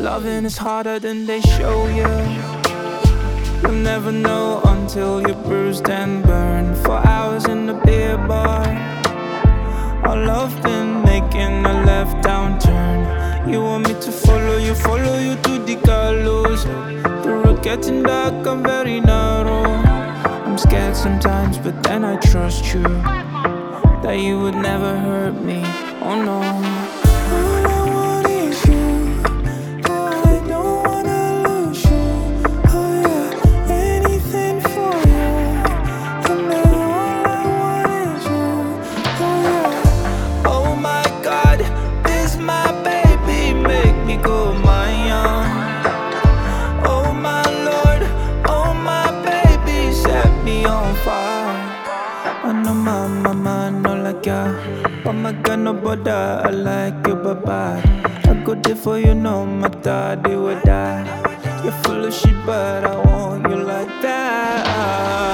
Loving is harder than they show you. You'll never know until you're bruised and burned for hours in the beer bar. Our love been making a left downturn. You want me to follow you to the gallows. The road getting dark, I'm very narrow. I'm scared sometimes, but then I trust you, that you would never hurt me, oh no. All I want is you, I don't wanna lose you. Oh yeah, anything for you. And then all I want is you, oh yeah. Oh my God, this my baby, make me go Mayan. Oh my Lord, oh my baby, set me on fire. I know my mama no like ya, but my girl no bother. I like you, bye-bye. I go there for you, no matter they would die. You're full of shit, but I want you like that.